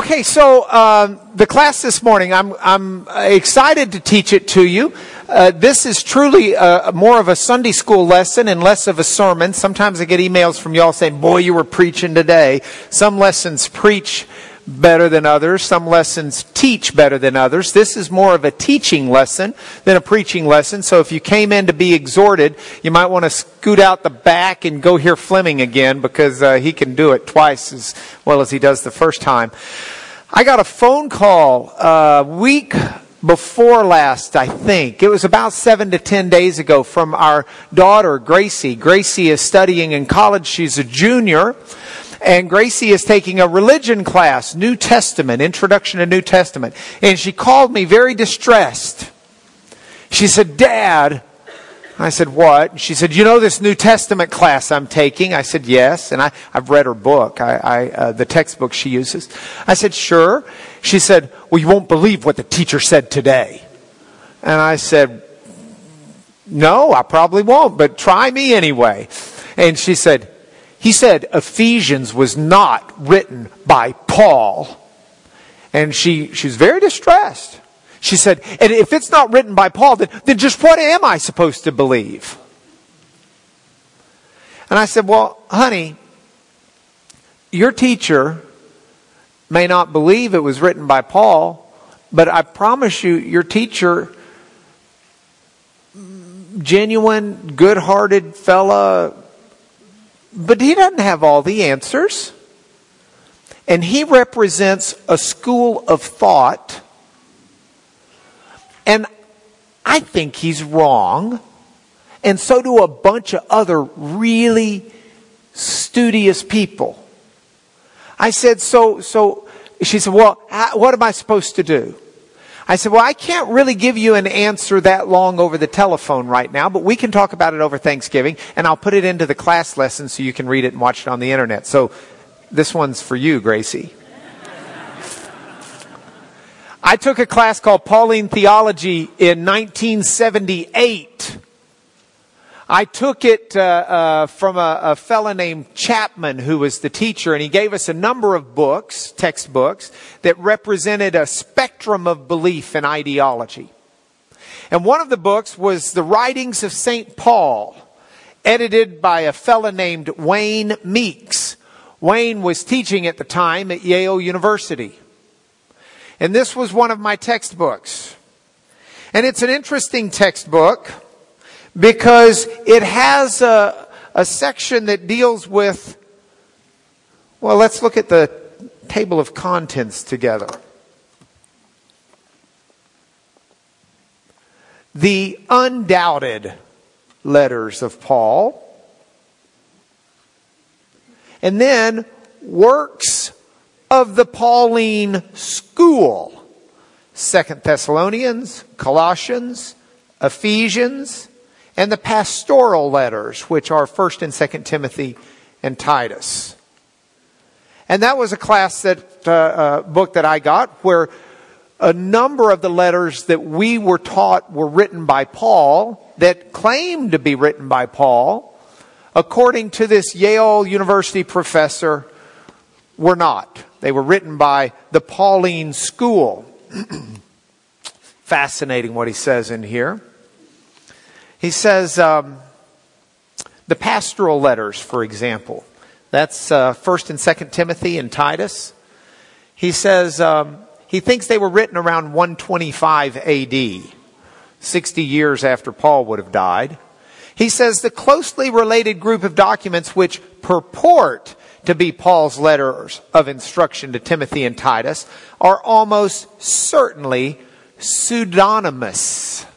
Okay, so the class this morning, I'm excited to teach it to you. This is truly more of a Sunday school lesson and less of a sermon. Sometimes I get emails from y'all saying, boy, you were preaching today. Some lessons preach better than others. Some lessons teach better than others. This is more of a teaching lesson than a preaching lesson. So if you came in to be exhorted, you might want to scoot out the back and go hear Fleming again, because he can do it twice as well as he does the first time. I got a phone call a week before last, I think. It was about 7 to 10 days ago, from our daughter, Gracie. Gracie is studying in college. She's a junior. And Gracie is taking a religion class, New Testament, Introduction to New Testament. And she called me very distressed. She said, Dad. I said, what? She said, you know this New Testament class I'm taking? I said, yes. And I've read her book, the textbook she uses. I said, sure. She said, well, you won't believe what the teacher said today. And I said, no, I probably won't, but try me anyway. And she said, he said Ephesians was not written by Paul. And she's very distressed. She said, and if it's not written by Paul, then just what am I supposed to believe? And I said, well, honey, your teacher may not believe it was written by Paul, but I promise you, your teacher, genuine, good-hearted fella, but he doesn't have all the answers. And he represents a school of thought. And I think he's wrong. And so do a bunch of other really studious people. I said, so she said, well, what am I supposed to do? I said, well, I can't really give you an answer that long over the telephone right now, but we can talk about it over Thanksgiving, and I'll put it into the class lesson so you can read it and watch it on the internet. So this one's for you, Gracie. I took a class called Pauline Theology in 1978. I took it from a fella named Chapman, who was the teacher, and he gave us a number of books, textbooks, that represented a spectrum of belief and ideology. And one of the books was The Writings of St. Paul, edited by a fella named Wayne Meeks. Wayne was teaching at the time at Yale University. And this was one of my textbooks. And it's an interesting textbook, because it has a section that deals with, well, let's look at the table of contents together. The undoubted letters of Paul. And then works of the Pauline school. 2 Thessalonians, Colossians, Ephesians, and the pastoral letters, which are 1 and 2 Timothy and Titus. And that was a class book that I got, where a number of the letters that we were taught were written by Paul, that claimed to be written by Paul, according to this Yale University professor, were not. They were written by the Pauline school. Fascinating what he says in here. He says, the pastoral letters, for example, that's 1 and 2 Timothy and Titus. He says he thinks they were written around 125 AD, 60 years after Paul would have died. He says the closely related group of documents which purport to be Paul's letters of instruction to Timothy and Titus are almost certainly pseudonymous.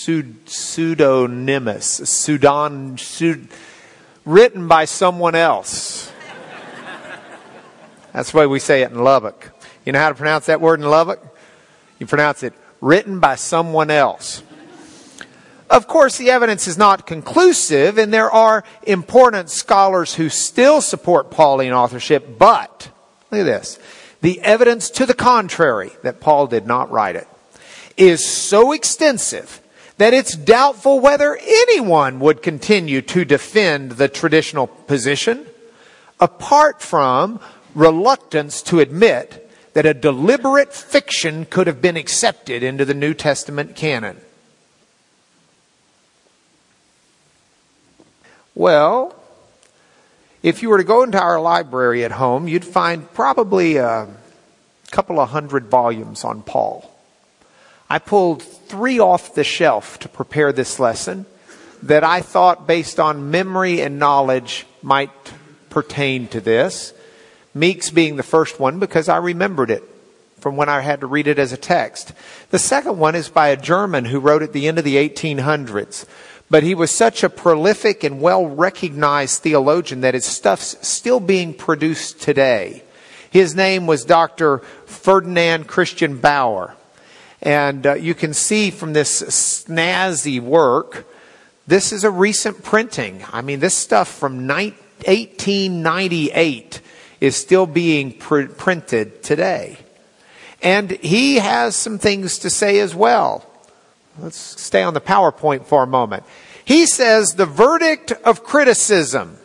Written by someone else. That's the way we say it in Lubbock. You know how to pronounce that word in Lubbock? You pronounce it written by someone else. Of course, the evidence is not conclusive, and there are important scholars who still support Pauline authorship, but, look at this, the evidence to the contrary, that Paul did not write it, is so extensive that it's doubtful whether anyone would continue to defend the traditional position, apart from reluctance to admit that a deliberate fiction could have been accepted into the New Testament canon? Well, if you were to go into our library at home, you'd find probably a couple of hundred volumes on Paul. I pulled 3 off the shelf to prepare this lesson that I thought, based on memory and knowledge, might pertain to this. Meeks being the first one, because I remembered it from when I had to read it as a text. The second one is by a German who wrote at the end of the 1800s. But he was such a prolific and well-recognized theologian that his stuff's still being produced today. His name was Dr. Ferdinand Christian Bauer. And you can see from this snazzy work, this is a recent printing. I mean, this stuff from 1898 is still being printed today. And he has some things to say as well. Let's stay on the PowerPoint for a moment. He says the verdict of criticism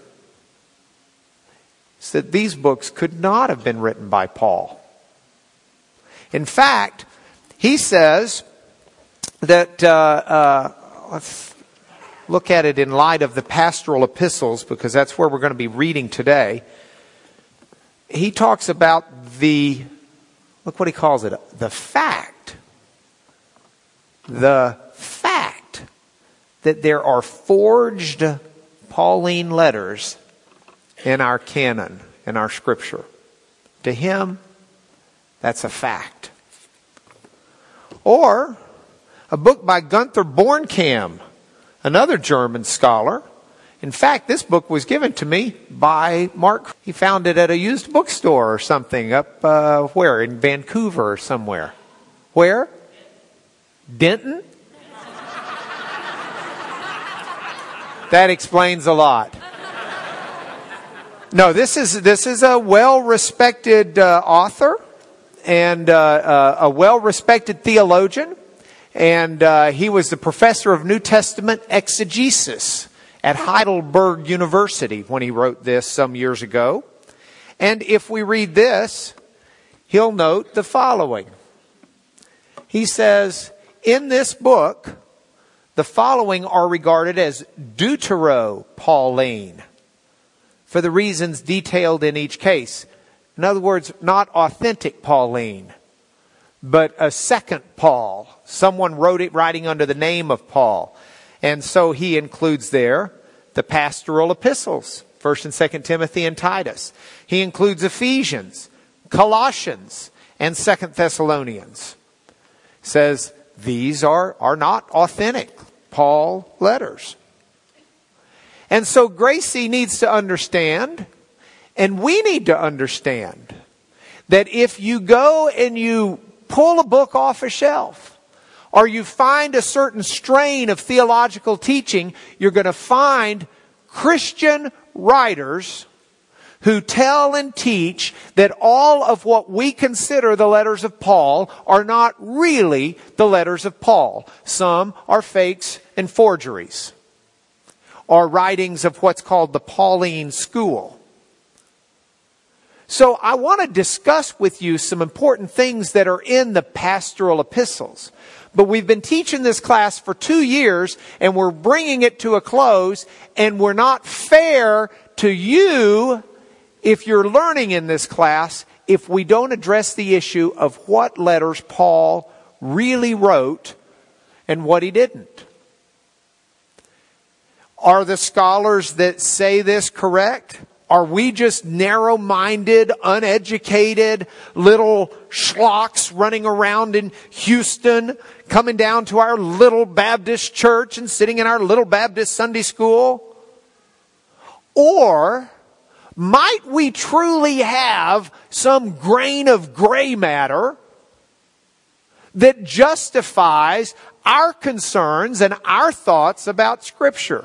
is that these books could not have been written by Paul. In fact, he says that, let's look at it in light of the pastoral epistles, because that's where we're going to be reading today. He talks about look what he calls it, the fact that there are forged Pauline letters in our canon, in our scripture. To him, that's a fact. Or a book by Gunther Bornkamm, another German scholar. In fact, this book was given to me by Mark. He found it at a used bookstore or something up where? In Vancouver or somewhere. Where? Denton? That explains a lot. No, this is a well-respected author and a well-respected theologian. And he was the professor of New Testament exegesis at Heidelberg University when he wrote this some years ago. And if we read this, he'll note the following. He says, in this book, the following are regarded as Deutero-Pauline, for the reasons detailed in each case. In other words, not authentic Pauline, but a second Paul. Someone wrote it writing under the name of Paul. And so he includes there the pastoral epistles, 1st and 2nd Timothy and Titus. He includes Ephesians, Colossians, and 2nd Thessalonians. Says these are not authentic Paul letters. And so Gracie needs to understand, and we need to understand, that if you go and you pull a book off a shelf, or you find a certain strain of theological teaching, you're going to find Christian writers who tell and teach that all of what we consider the letters of Paul are not really the letters of Paul. Some are fakes and forgeries, or writings of what's called the Pauline school. So I want to discuss with you some important things that are in the pastoral epistles. But we've been teaching this class for 2 years, and we're bringing it to a close, and we're not fair to you, if you're learning in this class, if we don't address the issue of what letters Paul really wrote and what he didn't. Are the scholars that say this correct? Are we just narrow-minded, uneducated little schlocks running around in Houston, coming down to our little Baptist church and sitting in our little Baptist Sunday school? Or might we truly have some grain of gray matter that justifies our concerns and our thoughts about Scripture?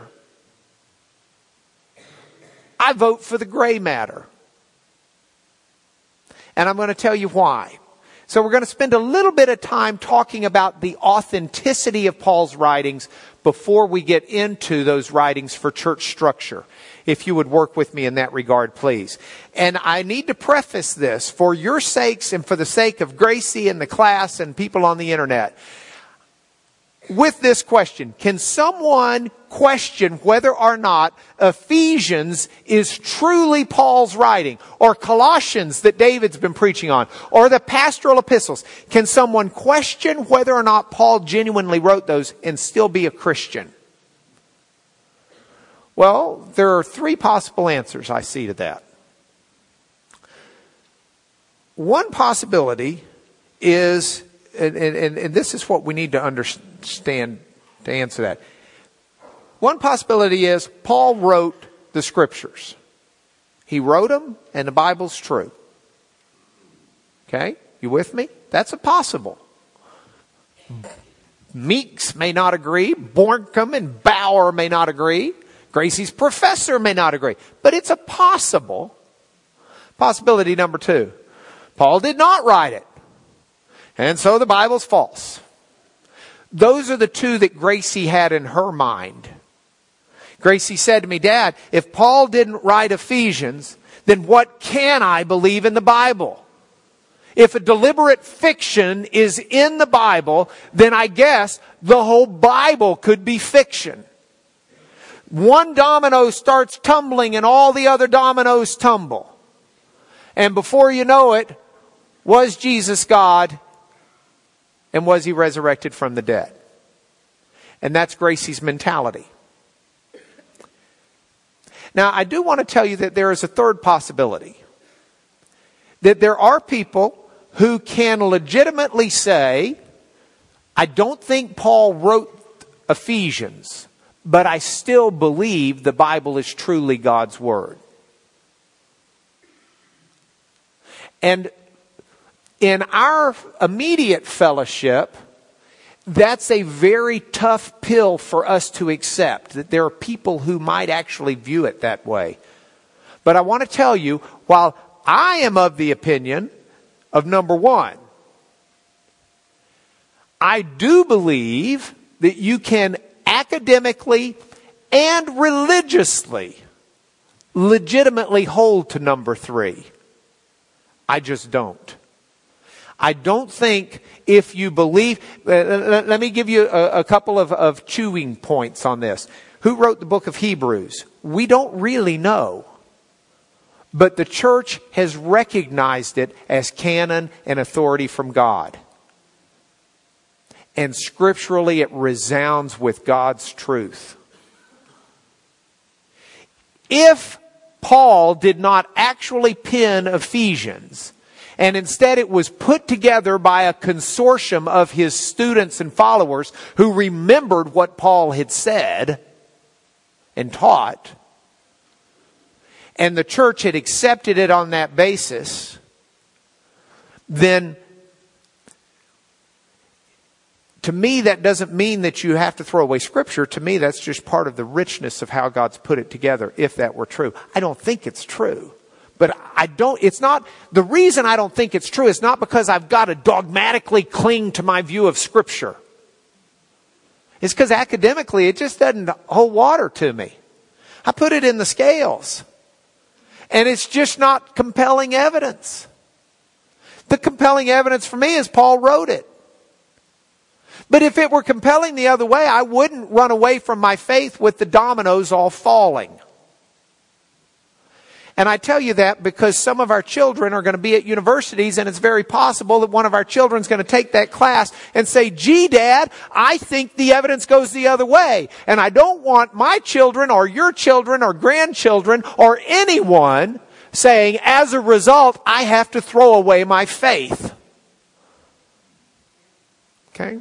I vote for the gray matter. And I'm going to tell you why. So we're going to spend a little bit of time talking about the authenticity of Paul's writings before we get into those writings for church structure. If you would work with me in that regard, please. And I need to preface this for your sakes and for the sake of Gracie and the class and people on the internet with this question. Can someone question whether or not Ephesians is truly Paul's writing, or Colossians that David's been preaching on, or the pastoral epistles? Can someone question whether or not Paul genuinely wrote those and still be a Christian? Well, there are three possible answers I see to that. One possibility is, and this is what we need to understand to answer that. One possibility is Paul wrote the scriptures. He wrote them, and the Bible's true. Okay? You with me? That's a possible. Meeks may not agree. Bornkom and Bauer may not agree. Gracie's professor may not agree. But it's a possible. Possibility number two. Paul did not write it. And so the Bible's false. Those are the two that Gracie had in her mind. Gracie said to me, Dad, if Paul didn't write Ephesians, then what can I believe in the Bible? If a deliberate fiction is in the Bible, then I guess the whole Bible could be fiction. One domino starts tumbling and all the other dominoes tumble. And before you know it, was Jesus God? And was he resurrected from the dead? And that's Gracie's mentality. Now, I do want to tell you that there is a third possibility. That there are people who can legitimately say, I don't think Paul wrote Ephesians, but I still believe the Bible is truly God's Word. And in our immediate fellowship, that's a very tough pill for us to accept, that there are people who might actually view it that way. But I want to tell you, while I am of the opinion of number one, I do believe that you can academically and religiously legitimately hold to number three. I just don't. I don't think if you believe... let me give you a couple of chewing points on this. Who wrote the book of Hebrews? We don't really know. But the church has recognized it as canon and authority from God. And scripturally it resounds with God's truth. If Paul did not actually pen Ephesians, and instead it was put together by a consortium of his students and followers who remembered what Paul had said and taught, and the church had accepted it on that basis, then to me that doesn't mean that you have to throw away Scripture. To me that's just part of the richness of how God's put it together, if that were true. I don't think it's true. But the reason I don't think it's true is not because I've got to dogmatically cling to my view of Scripture. It's because academically it just doesn't hold water to me. I put it in the scales. And it's just not compelling evidence. The compelling evidence for me is Paul wrote it. But if it were compelling the other way, I wouldn't run away from my faith with the dominoes all falling. And I tell you that because some of our children are going to be at universities, and it's very possible that one of our children is going to take that class and say, gee, Dad, I think the evidence goes the other way. And I don't want my children or your children or grandchildren or anyone saying, as a result, I have to throw away my faith. Okay?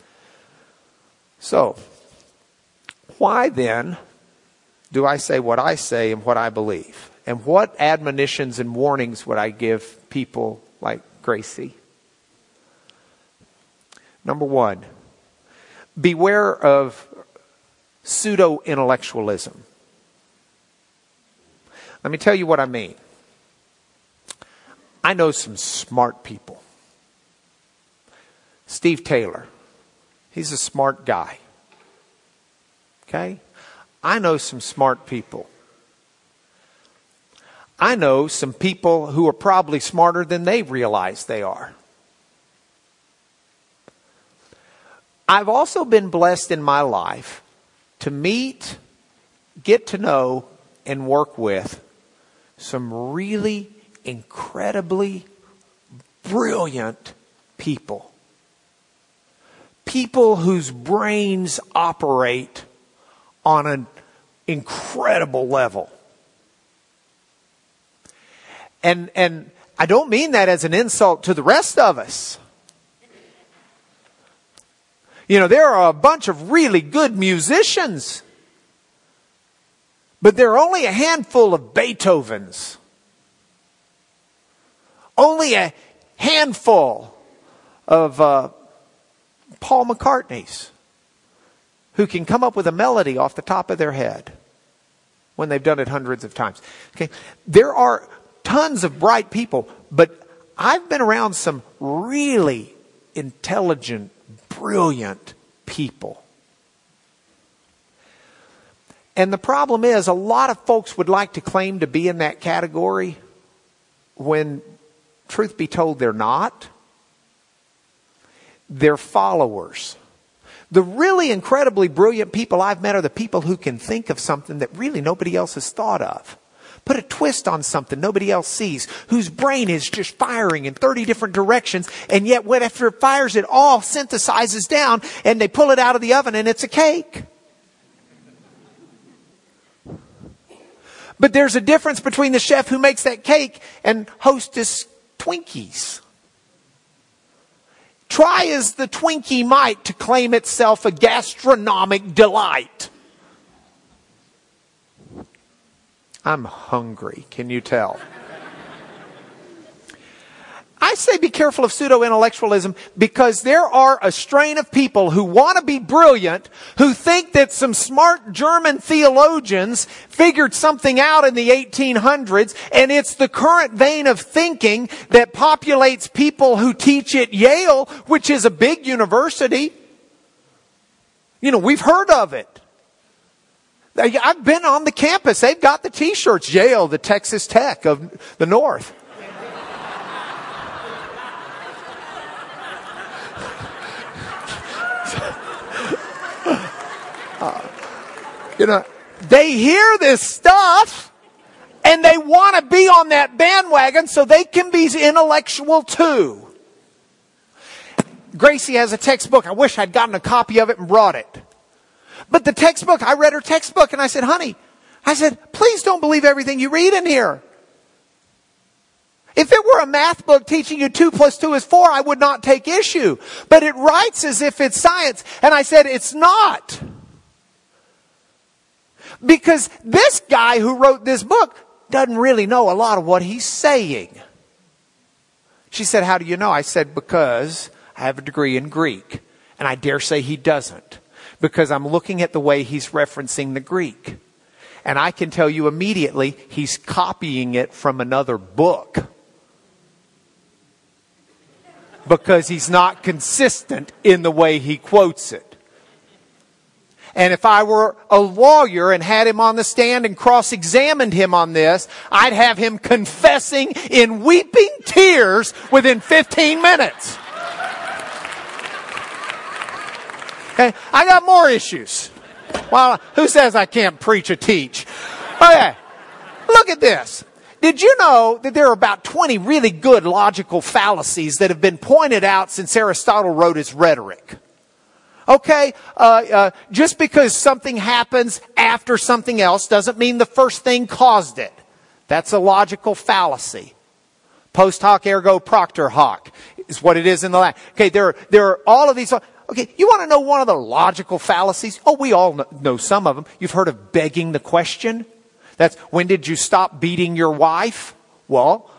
So, why then do I say what I say and what I believe? And what admonitions and warnings would I give people like Gracie? Number one, beware of pseudo-intellectualism. Let me tell you what I mean. I know some smart people. Steve Taylor. He's a smart guy. Okay? I know some smart people. I know some people who are probably smarter than they realize they are. I've also been blessed in my life to meet, get to know, and work with some really incredibly brilliant people. People whose brains operate on an incredible level. And I don't mean that as an insult to the rest of us. You know, there are a bunch of really good musicians, but there are only a handful of Beethovens. Only a handful of Paul McCartneys who can come up with a melody off the top of their head when they've done it hundreds of times. Okay, there are tons of bright people, but I've been around some really intelligent, brilliant people. And the problem is, a lot of folks would like to claim to be in that category when, truth be told, they're not. They're followers. The really incredibly brilliant people I've met are the people who can think of something that really nobody else has thought of. Put a twist on something nobody else sees, whose brain is just firing in 30 different directions, and yet after it fires, it all synthesizes down, and they pull it out of the oven, and it's a cake. But there's a difference between the chef who makes that cake and Hostess Twinkies. Try as the Twinkie might to claim itself a gastronomic delight. I'm hungry, can you tell? I say be careful of pseudo-intellectualism because there are a strain of people who want to be brilliant, who think that some smart German theologians figured something out in the 1800s, and it's the current vein of thinking that populates people who teach at Yale, which is a big university. You know, we've heard of it. I've been on the campus. They've got the t-shirts. Yale, the Texas Tech of the North. You know, they hear this stuff and they want to be on that bandwagon so they can be intellectual too. Gracie has a textbook. I wish I'd gotten a copy of it and brought it. But the textbook, I read her textbook and I said, honey, please don't believe everything you read in here. If it were a math book teaching you 2 + 2 is 4, I would not take issue. But it writes as if it's science. And I said, it's not. Because this guy who wrote this book doesn't really know a lot of what he's saying. She said, how do you know? I said, because I have a degree in Greek. And I dare say he doesn't. Because I'm looking at the way he's referencing the Greek. And I can tell you immediately he's copying it from another book. Because he's not consistent in the way he quotes it. And if I were a lawyer and had him on the stand and cross-examined him on this, I'd have him confessing in weeping tears within 15 minutes. Okay, I got more issues. Well, who says I can't preach or teach? Okay, look at this. Did you know that there are about 20 really good logical fallacies that have been pointed out since Aristotle wrote his Rhetoric? Okay, just because something happens after something else doesn't mean the first thing caused it. That's a logical fallacy. Post hoc ergo propter hoc is what it is in the Latin. Okay, there are all of these. Okay, you want to know one of the logical fallacies? Oh, we all know some of them. You've heard of begging the question. That's, when did you stop beating your wife? Well,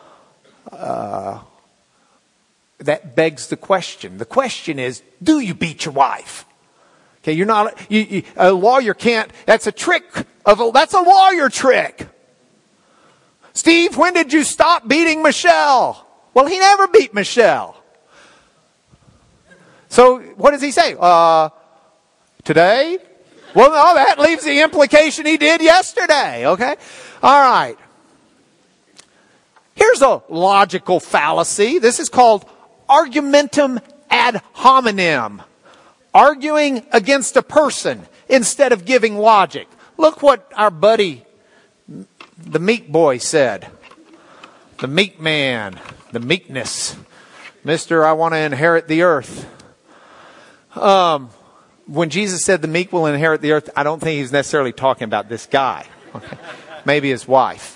that begs the question. The question is, do you beat your wife? Okay, you're not, a lawyer can't, that's a trick that's a lawyer trick. Steve, when did you stop beating Michelle? Well, he never beat Michelle. So what does he say? Today? Well, no, that leaves the implication he did yesterday, okay? All right. Here's a logical fallacy. This is called argumentum ad hominem. Arguing against a person instead of giving logic. Look what our buddy, the meek boy, said. The meek man, the meekness. Mr. I want to inherit the earth. When Jesus said the meek will inherit the earth, I don't think he's necessarily talking about this guy. Okay. Maybe his wife.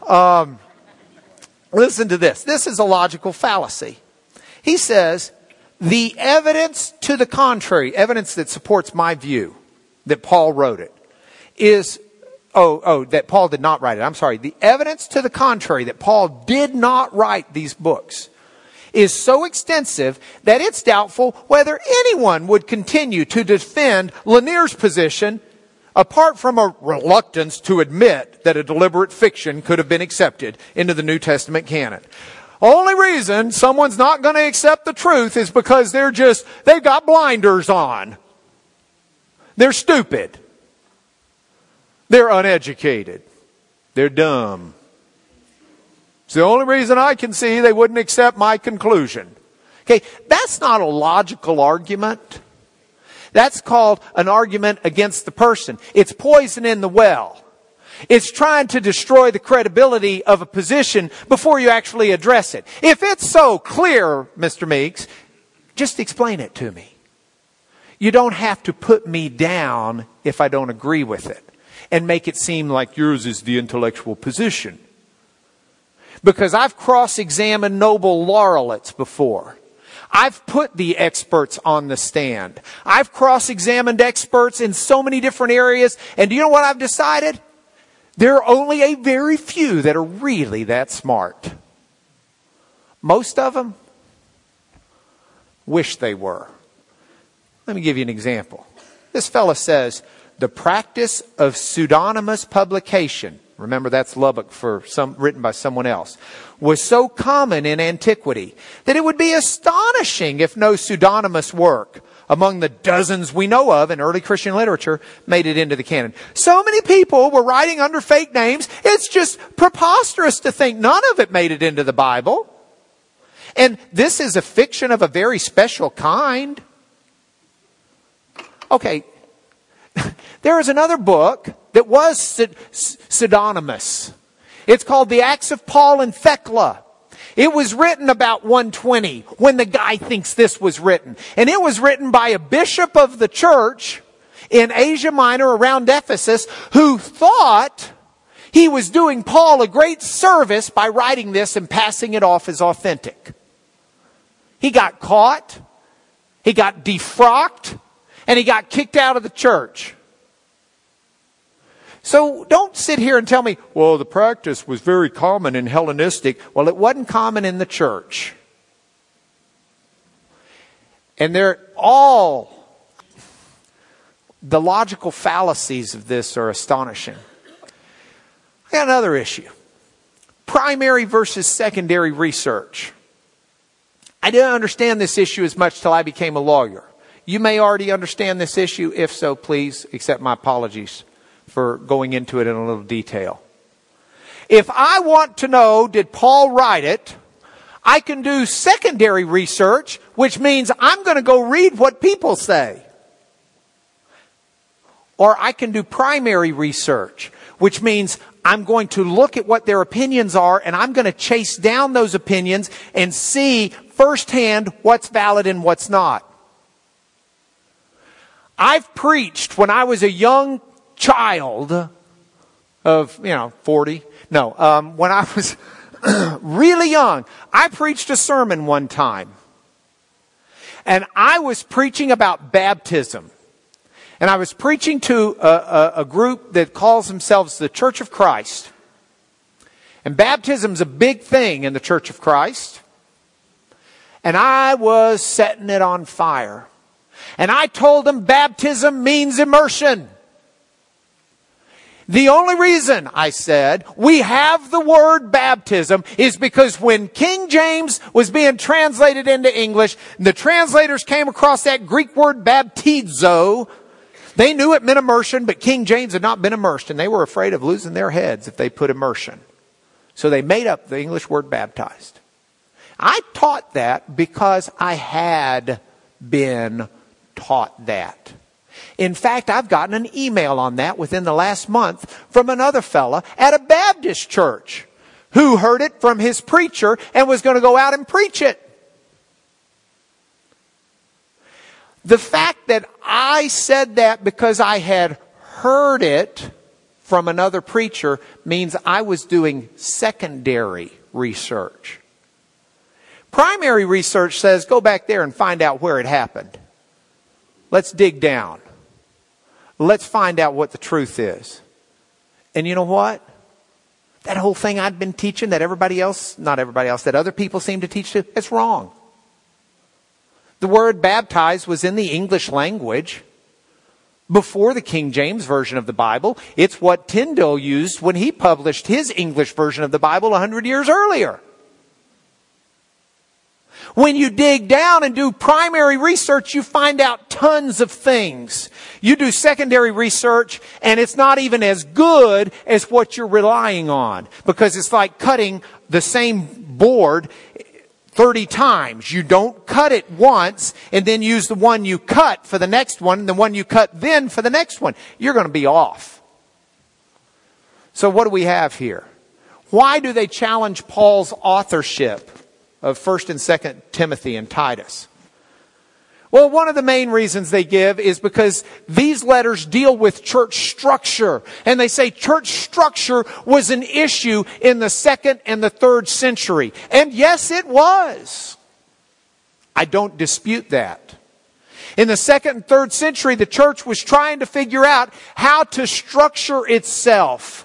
Listen to this. This is a logical fallacy. He says, the evidence to the contrary, evidence that supports my view, that Paul wrote it, is, that Paul did not write it. I'm sorry. The evidence to the contrary, that Paul did not write these books, is so extensive that it's doubtful whether anyone would continue to defend Lanier's position apart from a reluctance to admit that a deliberate fiction could have been accepted into the New Testament canon. Only reason someone's not going to accept the truth is because they've got blinders on. They're stupid. They're uneducated. They're dumb. It's the only reason I can see they wouldn't accept my conclusion. Okay, that's not a logical argument. That's called an argument against the person. It's poison in the well. It's trying to destroy the credibility of a position before you actually address it. If it's so clear, Mr. Meeks, just explain it to me. You don't have to put me down if I don't agree with it and make it seem like yours is the intellectual position. Because I've cross-examined noble laureates before. I've put the experts on the stand. I've cross-examined experts in so many different areas. And do you know what I've decided? There are only a very few that are really that smart. Most of them wish they were. Let me give you an example. This fellow says, the practice of pseudonymous publication, remember that's Lubbock for written by someone else, was so common in antiquity that it would be astonishing if no pseudonymous work among the dozens we know of in early Christian literature made it into the canon. So many people were writing under fake names, it's just preposterous to think none of it made it into the Bible. And this is a fiction of a very special kind. Okay, there is another book that was pseudonymous. It's called The Acts of Paul and Thecla. It was written about 120 when the guy thinks this was written. And it was written by a bishop of the church in Asia Minor around Ephesus who thought he was doing Paul a great service by writing this and passing it off as authentic. He got caught, he got defrocked, and he got kicked out of the church. So don't sit here and tell me, well, the practice was very common in Hellenistic. Well, it wasn't common in the church. And the logical fallacies of this are astonishing. I got another issue. Primary versus secondary research. I didn't understand this issue as much till I became a lawyer. You may already understand this issue. If so, please accept my apologies for going into it in a little detail. If I want to know, did Paul write it? I can do secondary research, which means I'm going to go read what people say. Or I can do primary research, which means I'm going to look at what their opinions are and I'm going to chase down those opinions and see firsthand what's valid and what's not. I've preached when I was a young child of, 40. No, when I was really young, I preached a sermon one time. And I was preaching about baptism. And I was preaching to a group that calls themselves the Church of Christ. And baptism's a big thing in the Church of Christ. And I was setting it on fire. And I told them baptism means immersion. The only reason, I said, we have the word baptism is because when King James was being translated into English, the translators came across that Greek word baptizo. They knew it meant immersion, but King James had not been immersed, and they were afraid of losing their heads if they put immersion. So they made up the English word baptized. I taught that because I had been taught that. In fact, I've gotten an email on that within the last month from another fella at a Baptist church who heard it from his preacher and was going to go out and preach it. The fact that I said that because I had heard it from another preacher means I was doing secondary research. Primary research says go back there and find out where it happened. Let's dig down. Let's find out what the truth is. And you know what? That whole thing I'd been teaching that that other people seem to teach, it's wrong. The word baptized was in the English language before the King James Version of the Bible. It's what Tyndale used when he published his English version of the Bible 100 years earlier. When you dig down and do primary research, you find out tons of things. You do secondary research, and it's not even as good as what you're relying on. Because it's like cutting the same board 30 times. You don't cut it once, and then use the one you cut for the next one, and the one you cut then for the next one. You're going to be off. So what do we have here? Why do they challenge Paul's authorship of 1st and 2nd Timothy and Titus? Well, one of the main reasons they give is because these letters deal with church structure. And they say church structure was an issue in the 2nd and the 3rd century. And yes, it was. I don't dispute that. In the 2nd and 3rd century, the church was trying to figure out how to structure itself.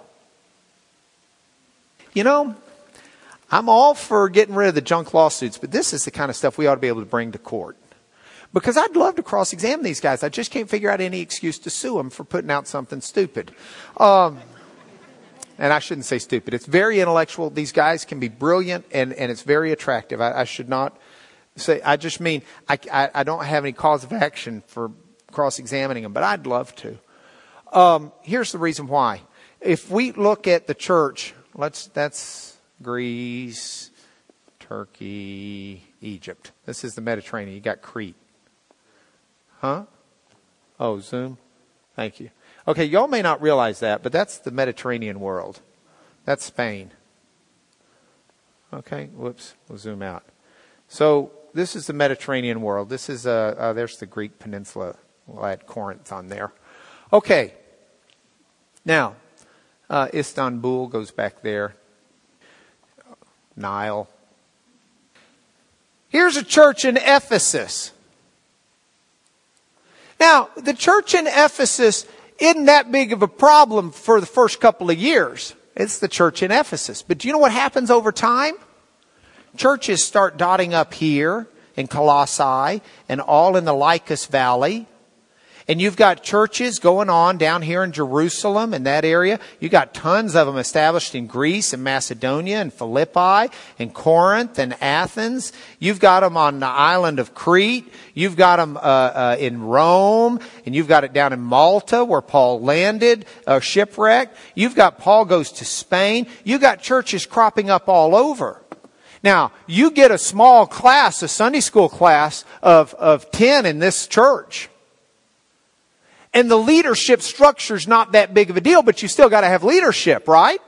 You know, I'm all for getting rid of the junk lawsuits, but this is the kind of stuff we ought to be able to bring to court. Because I'd love to cross-examine these guys. I just can't figure out any excuse to sue them for putting out something stupid. And I shouldn't say stupid. It's very intellectual. These guys can be brilliant, and it's very attractive. I should not say, I just mean, I don't have any cause of action for cross-examining them, but I'd love to. Here's the reason why. If we look at the church, that's Greece, Turkey, Egypt. This is the Mediterranean. You got Crete. Huh? Oh, Zoom? Thank you. Okay, y'all may not realize that, but that's the Mediterranean world. That's Spain. Okay, whoops, we'll zoom out. So this is the Mediterranean world. This is, there's the Greek peninsula. We'll add Corinth on there. Okay. Now, Istanbul goes back there. Nile. Here's a church in Ephesus. Now, the church in Ephesus isn't that big of a problem for the first couple of years. It's the church in Ephesus. But do you know what happens over time? Churches start dotting up here in Colossae and all in the Lycus Valley. And you've got churches going on down here in Jerusalem and that area. You've got tons of them established in Greece and Macedonia and Philippi and Corinth and Athens. You've got them on the island of Crete. You've got them in Rome. And you've got it down in Malta where Paul landed, shipwrecked. You've got Paul goes to Spain. You've got churches cropping up all over. Now, you get a small class, a Sunday school class of 10 in this church. And the leadership structure's not that big of a deal, but you still got to have leadership, right?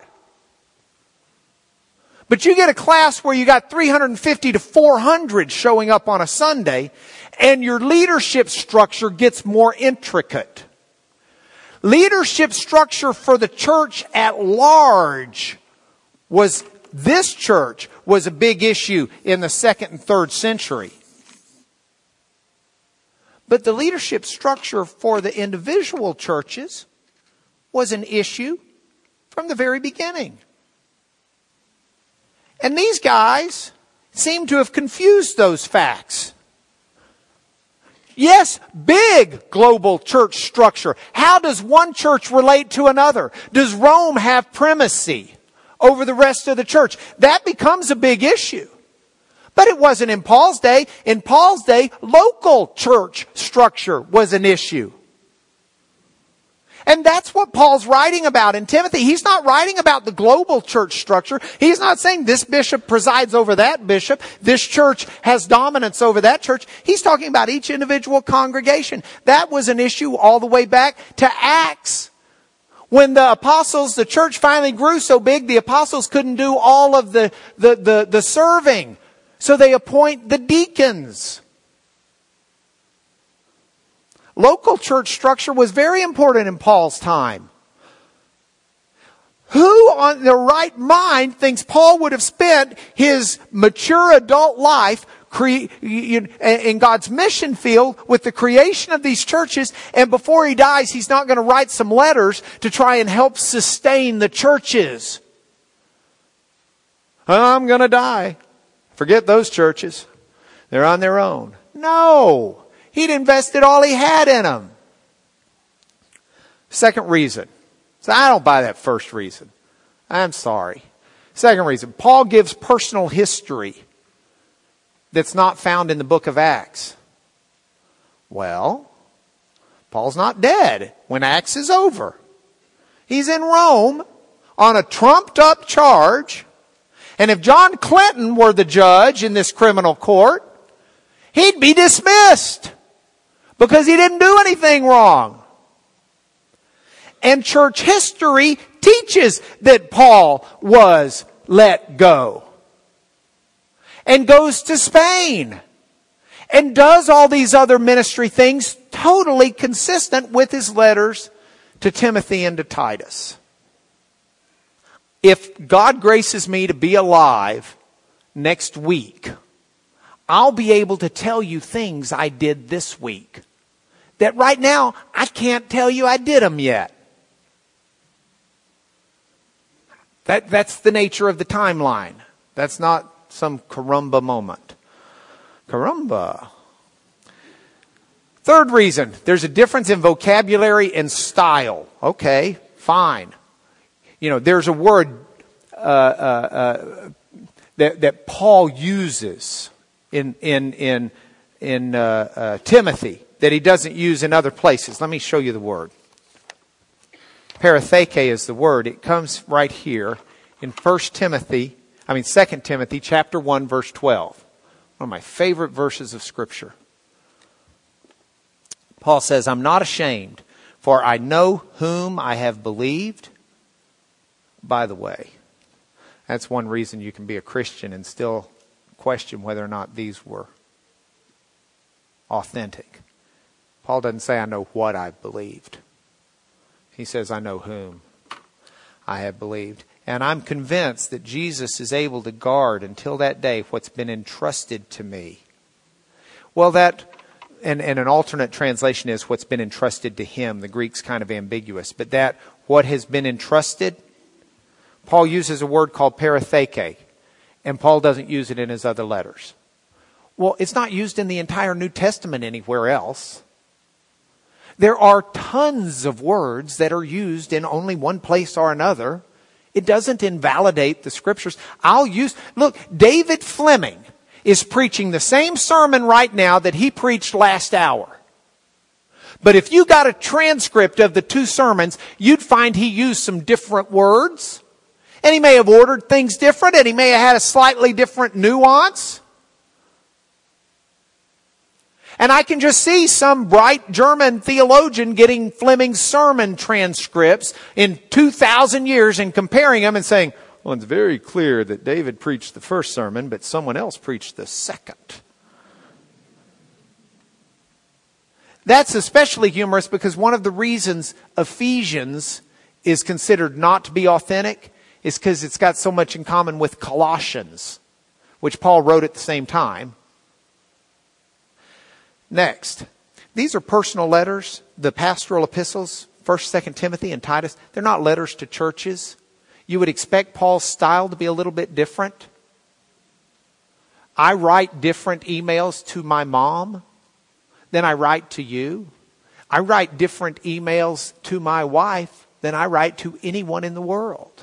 But you get a class where you got 350 to 400 showing up on a Sunday, and your leadership structure gets more intricate. Leadership structure for the church at large this church was a big issue in the 2nd and 3rd century. But the leadership structure for the individual churches was an issue from the very beginning. And these guys seem to have confused those facts. Yes, big global church structure. How does one church relate to another? Does Rome have primacy over the rest of the church? That becomes a big issue. But it wasn't in Paul's day. In Paul's day, local church structure was an issue. And that's what Paul's writing about in Timothy. He's not writing about the global church structure. He's not saying this bishop presides over that bishop. This church has dominance over that church. He's talking about each individual congregation. That was an issue all the way back to Acts. When the apostles, the church finally grew so big, the apostles couldn't do all of the serving. So they appoint the deacons. Local church structure was very important in Paul's time. Who on their right mind thinks Paul would have spent his mature adult life in God's mission field with the creation of these churches, and before he dies, he's not going to write some letters to try and help sustain the churches? I'm going to die. Forget those churches. They're on their own. No. He'd invested all he had in them. Second reason. So I don't buy that first reason. I'm sorry. Second reason. Paul gives personal history that's not found in the book of Acts. Well, Paul's not dead when Acts is over. He's in Rome on a trumped up charge. And if John Clinton were the judge in this criminal court, he'd be dismissed. Because he didn't do anything wrong. And church history teaches that Paul was let go. And goes to Spain. And does all these other ministry things totally consistent with his letters to Timothy and to Titus. If God graces me to be alive next week, I'll be able to tell you things I did this week that right now I can't tell you I did them yet. That's the nature of the timeline. That's not some caramba moment. Caramba. Third reason, there's a difference in vocabulary and style. Okay, fine. You know, there's a word that Paul uses in Timothy that he doesn't use in other places. Let me show you the word. Paratheke is the word. It comes right here in 2 Timothy chapter 1, verse 12. One of my favorite verses of Scripture. Paul says, I'm not ashamed, for I know whom I have believed. By the way, that's one reason you can be a Christian and still question whether or not these were authentic. Paul doesn't say, I know what I've believed. He says, I know whom I have believed. And I'm convinced that Jesus is able to guard until that day what's been entrusted to me. Well, and an alternate translation is what's been entrusted to him. The Greek's kind of ambiguous. But that what has been entrusted, Paul uses a word called paratheke. And Paul doesn't use it in his other letters. Well, it's not used in the entire New Testament anywhere else. There are tons of words that are used in only one place or another. It doesn't invalidate the Scriptures. Look, David Fleming is preaching the same sermon right now that he preached last hour. But if you got a transcript of the two sermons, you'd find he used some different words. And he may have ordered things different, and he may have had a slightly different nuance. And I can just see some bright German theologian getting Fleming's sermon transcripts in 2,000 years and comparing them and saying, well, it's very clear that David preached the first sermon, but someone else preached the second. That's especially humorous because one of the reasons Ephesians is considered not to be authentic is because it's got so much in common with Colossians, which Paul wrote at the same time. Next, these are personal letters, the pastoral epistles, 1st, 2nd Timothy, and Titus. They're not letters to churches. You would expect Paul's style to be a little bit different. I write different emails to my mom than I write to you. I write different emails to my wife than I write to anyone in the world.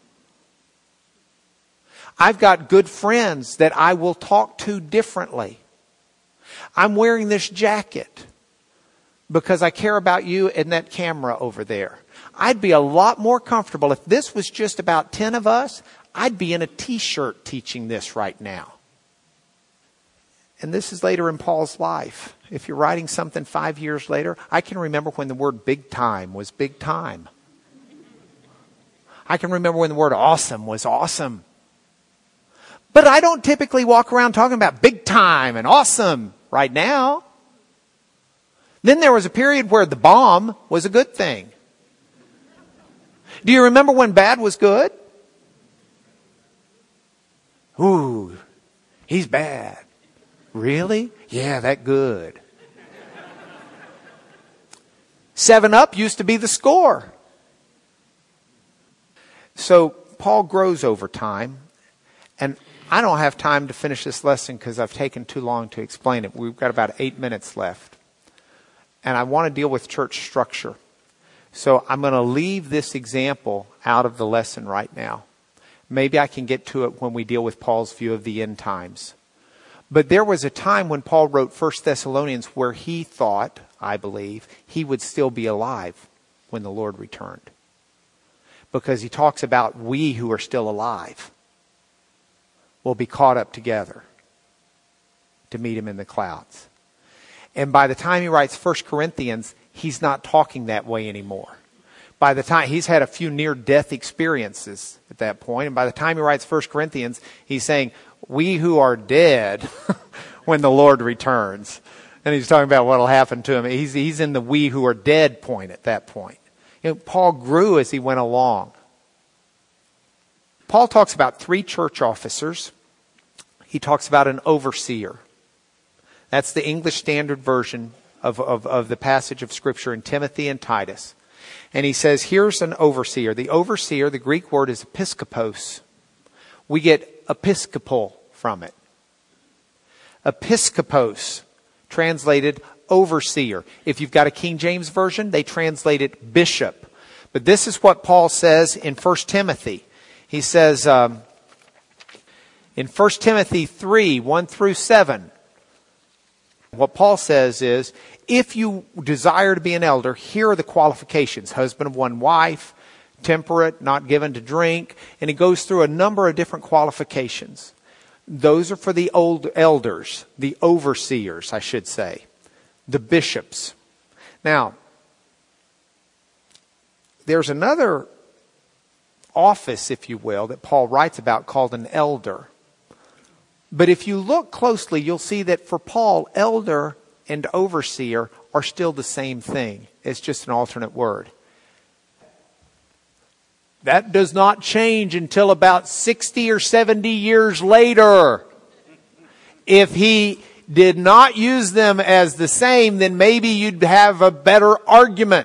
I've got good friends that I will talk to differently. I'm wearing this jacket because I care about you and that camera over there. I'd be a lot more comfortable if this was just about 10 of us. I'd be in a t-shirt teaching this right now. And this is later in Paul's life. If you're writing something 5 years later, I can remember when the word big time was big time. I can remember when the word awesome was awesome. But I don't typically walk around talking about big time and awesome right now. Then there was a period where the bomb was a good thing. Do you remember when bad was good? Ooh, he's bad. Really? Yeah, that good. 7-Up used to be the score. So Paul grows over time. And I don't have time to finish this lesson because I've taken too long to explain it. We've got about 8 minutes left. And I want to deal with church structure. So I'm going to leave this example out of the lesson right now. Maybe I can get to it when we deal with Paul's view of the end times. But there was a time when Paul wrote 1 Thessalonians where he thought, I believe, he would still be alive when the Lord returned. Because he talks about we who are still alive will be caught up together to meet him in the clouds. And by the time he writes 1 Corinthians, he's not talking that way anymore. By the time he's had a few near-death experiences at that point, and by the time he writes 1 Corinthians, he's saying, we who are dead when the Lord returns. And he's talking about what will happen to him. He's in the we who are dead point at that point. You know, Paul grew as he went along. Paul talks about 3 church officers. He talks about an overseer. That's the English Standard Version of the passage of Scripture in Timothy and Titus. And he says, here's an overseer. The overseer, the Greek word is episkopos. We get episcopal from it. Episkopos, translated overseer. If you've got a King James Version, they translate it bishop. But this is what Paul says in 1 Timothy. He says in 1 Timothy 3, 1 through 7, what Paul says is, if you desire to be an elder, here are the qualifications. Husband of one wife, temperate, not given to drink. And he goes through a number of different qualifications. Those are for the old elders, the overseers, I should say, the bishops. Now, there's another office, if you will, that Paul writes about called an elder. But if you look closely, you'll see that for Paul, elder and overseer are still the same thing. It's just an alternate word. That does not change until about 60 or 70 years later. If he did not use them as the same, then maybe you'd have a better argument.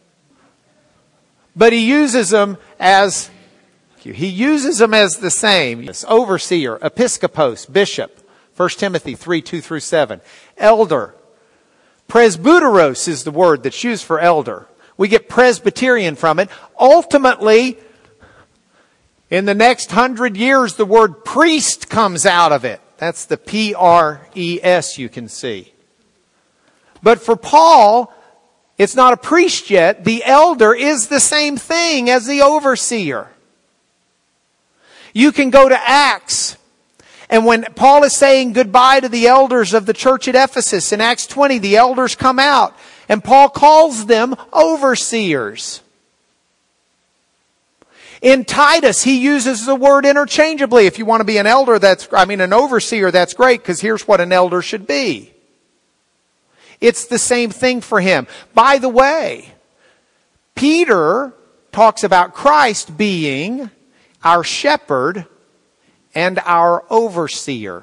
But he uses them as the same. Overseer, episkopos, bishop. 1 Timothy 3, 2 through 7. Elder. Presbyteros is the word that's used for elder. We get Presbyterian from it. Ultimately, in the next 100 years, the word priest comes out of it. That's the P-R-E-S you can see. But for Paul, it's not a priest yet. The elder is the same thing as the overseer. You can go to Acts. And when Paul is saying goodbye to the elders of the church at Ephesus, in Acts 20, the elders come out. And Paul calls them overseers. In Titus, he uses the word interchangeably. If you want to be an elder, an overseer, that's great, because here's what an elder should be. It's the same thing for him. By the way, Peter talks about Christ being our shepherd and our overseer.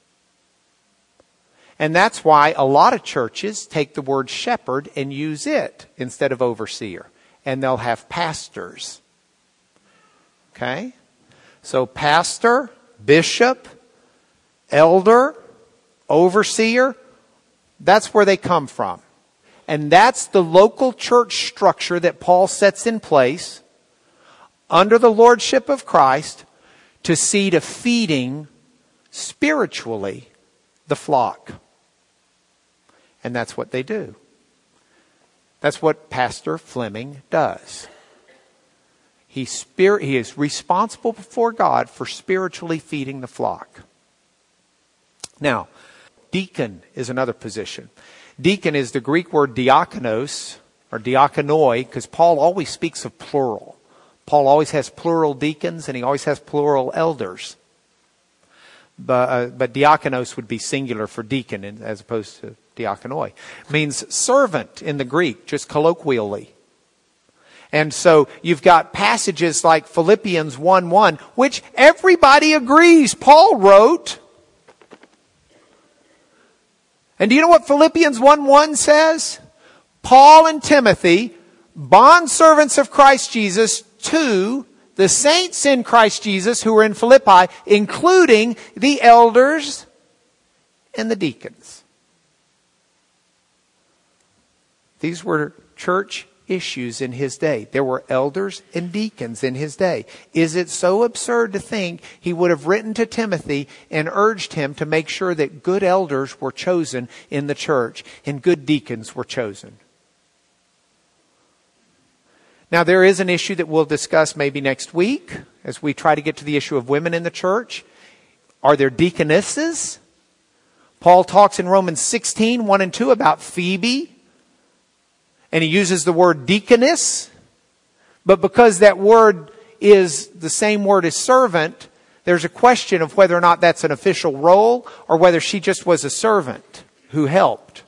And that's why a lot of churches take the word shepherd and use it instead of overseer. And they'll have pastors. Okay? So pastor, bishop, elder, overseer, That's where they come from. And that's the local church structure that Paul sets in place under the lordship of Christ to see to feeding spiritually the flock. And that's what they do. That's what Pastor Fleming does. He is responsible before God for spiritually feeding the flock. Now, deacon is another position. Deacon is the Greek word diakonos, or diakonoi, because Paul always speaks of plural. Paul always has plural deacons, and he always has plural elders. But diakonos would be singular for deacon as opposed to diakonoi. It means servant in the Greek, just colloquially. And so you've got passages like Philippians 1:1, which everybody agrees Paul wrote. And do you know what Philippians 1:1 says? Paul and Timothy, bondservants of Christ Jesus, to the saints in Christ Jesus who are in Philippi, including the elders and the deacons. These were church issues in his day. There were elders and deacons in his day. Is it so absurd to think he would have written to Timothy and urged him to make sure that good elders were chosen in the church and good deacons were chosen? Now, there is an issue that we'll discuss maybe next week as we try to get to the issue of women in the church. Are there deaconesses? Paul talks in Romans 16:1 and 2 about Phoebe. And he uses the word deaconess. But because that word is the same word as servant, there's a question of whether or not that's an official role or whether she just was a servant who helped.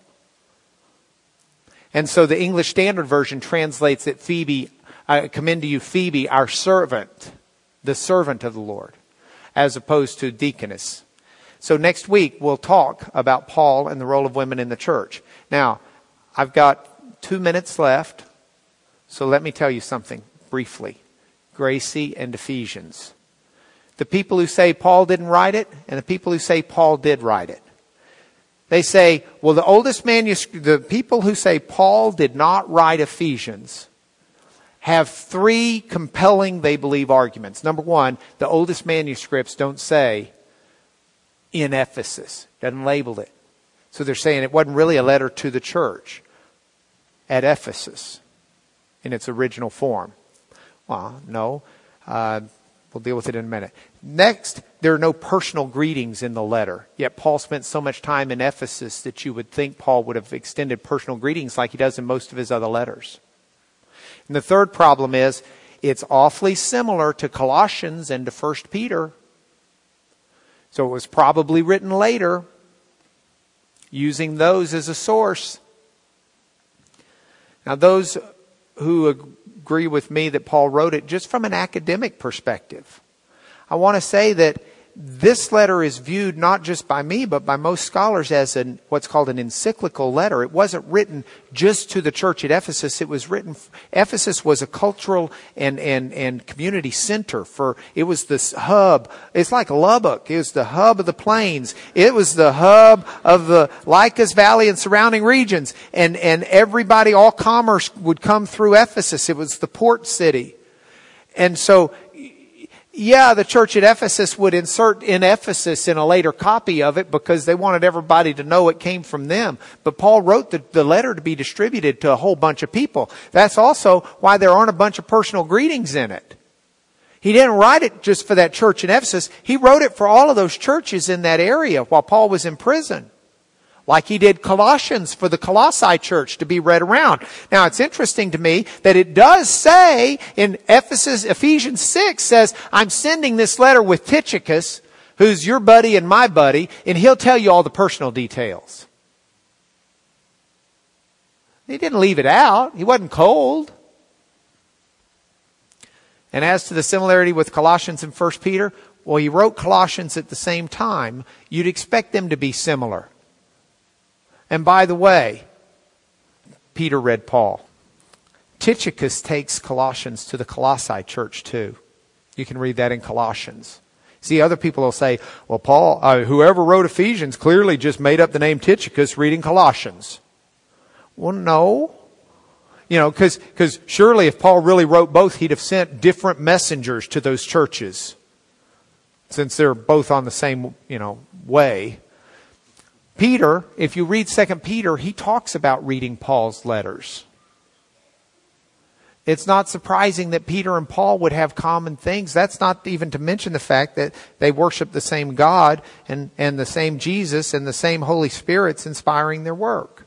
And so the English Standard Version translates it, Phoebe, I commend to you Phoebe, our servant, the servant of the Lord, as opposed to deaconess. So next week we'll talk about Paul and the role of women in the church. Now, I've got 2 minutes left, so let me tell you something briefly. Gracie and Ephesians. The people who say Paul didn't write it, and the people who say Paul did write it. They say, well, the people who say Paul did not write Ephesians have 3 compelling, they believe, arguments. Number 1, the oldest manuscripts don't say in Ephesus. Doesn't label it. So they're saying it wasn't really a letter to the church at Ephesus in its original form. Well, no. We'll deal with it in a minute. Next, there are no personal greetings in the letter. Yet Paul spent so much time in Ephesus that you would think Paul would have extended personal greetings like he does in most of his other letters. And the third problem is it's awfully similar to Colossians and to 1 Peter. So it was probably written later using those as a source. Now those who agree with me that Paul wrote it just from an academic perspective, I want to say that this letter is viewed not just by me, but by most scholars as what's called an encyclical letter. It wasn't written just to the church at Ephesus. Ephesus was a cultural and community center it was this hub. It's like Lubbock. It was the hub of the plains. It was the hub of the Lycus Valley and surrounding regions. And everybody, all commerce would come through Ephesus. It was the port city. And so, yeah, the church at Ephesus would insert in Ephesus in a later copy of it because they wanted everybody to know it came from them. But Paul wrote the letter to be distributed to a whole bunch of people. That's also why there aren't a bunch of personal greetings in it. He didn't write it just for that church in Ephesus. He wrote it for all of those churches in that area while Paul was in prison. Like he did Colossians for the Colossae church to be read around. Now it's interesting to me that it does say in Ephesians 6 says, I'm sending this letter with Tychicus, who's your buddy and my buddy, and he'll tell you all the personal details. He didn't leave it out. He wasn't cold. And as to the similarity with Colossians and 1 Peter, well, he wrote Colossians at the same time. You'd expect them to be similar. And by the way, Peter read Paul. Tychicus takes Colossians to the Colossae church too. You can read that in Colossians. See, other people will say, well, Paul, whoever wrote Ephesians clearly just made up the name Tychicus reading Colossians. Well, no. Because surely if Paul really wrote both, he'd have sent different messengers to those churches, since they're both on the same, way. Peter, if you read 2 Peter, he talks about reading Paul's letters. It's not surprising that Peter and Paul would have common things. That's not even to mention the fact that they worship the same God and the same Jesus and the same Holy Spirit's inspiring their work.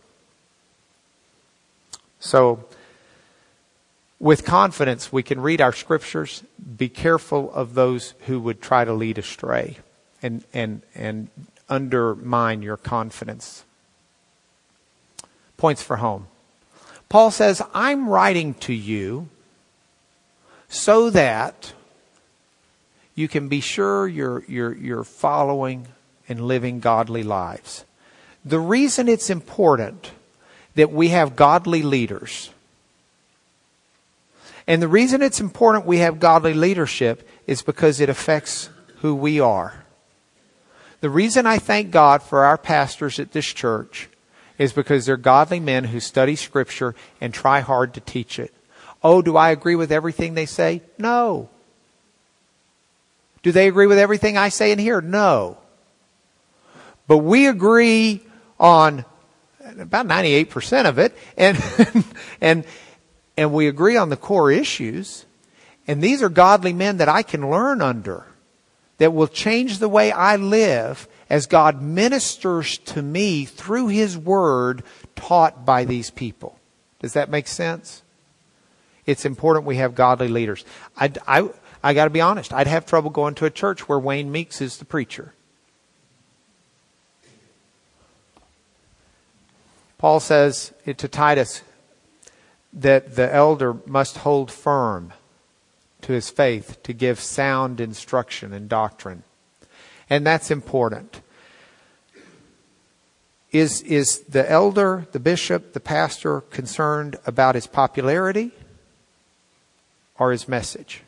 So, with confidence, we can read our scriptures. Be careful of those who would try to lead astray and undermine your confidence. Points for home. Paul says, I'm writing to you so that you can be sure you're following and living godly lives. The reason it's important that we have godly leaders, and the reason it's important we have godly leadership, is because it affects who we are. The reason I thank God for our pastors at this church is because they're godly men who study Scripture and try hard to teach it. Oh, do I agree with everything they say? No. Do they agree with everything I say in here? No. But we agree on about 98% of it, and we agree on the core issues. And these are godly men that I can learn under, that will change the way I live as God ministers to me through His Word taught by these people. Does that make sense? It's important we have godly leaders. I got to be honest. I'd have trouble going to a church where Wayne Meeks is the preacher. Paul says to Titus that the elder must hold firm to his faith to give sound instruction and doctrine. And that's important. Is the elder, the bishop, the pastor concerned about his popularity or his message?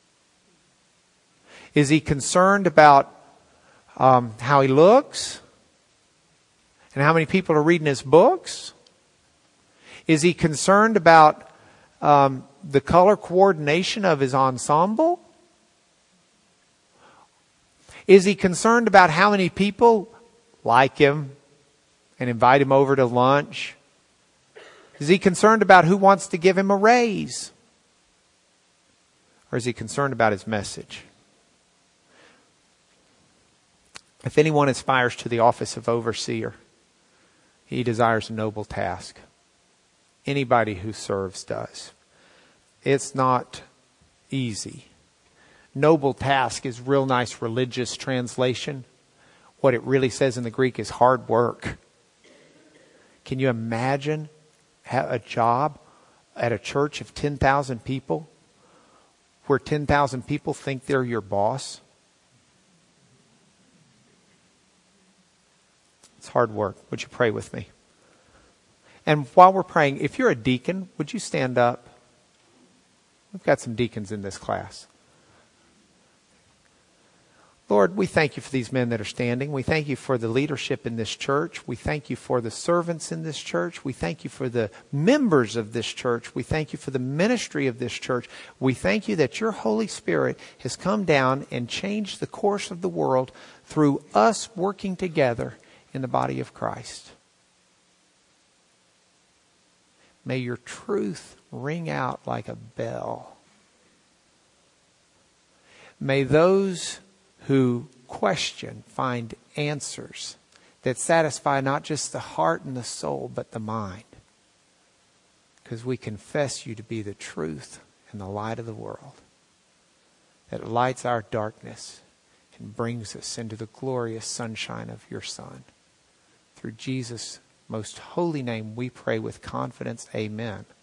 Is he concerned about how he looks and how many people are reading his books? Is he concerned about the color coordination of his ensemble? Is he concerned about how many people like him and invite him over to lunch? Is he concerned about who wants to give him a raise? Or is he concerned about his message? If anyone aspires to the office of overseer, he desires a noble task. Anybody who serves does. It's not easy. Noble task is real nice religious translation. What it really says in the Greek is hard work. Can you imagine a job at a church of 10,000 people where 10,000 people think they're your boss? It's hard work. Would you pray with me? And while we're praying, if you're a deacon, would you stand up? We've got some deacons in this class. Lord, we thank you for these men that are standing. We thank you for the leadership in this church. We thank you for the servants in this church. We thank you for the members of this church. We thank you for the ministry of this church. We thank you that your Holy Spirit has come down and changed the course of the world through us working together in the body of Christ. May your truth ring out like a bell. May those who question find answers that satisfy not just the heart and the soul, but the mind. Because we confess you to be the truth and the light of the world that lights our darkness and brings us into the glorious sunshine of your Son. Through Jesus' most holy name we pray with confidence. Amen.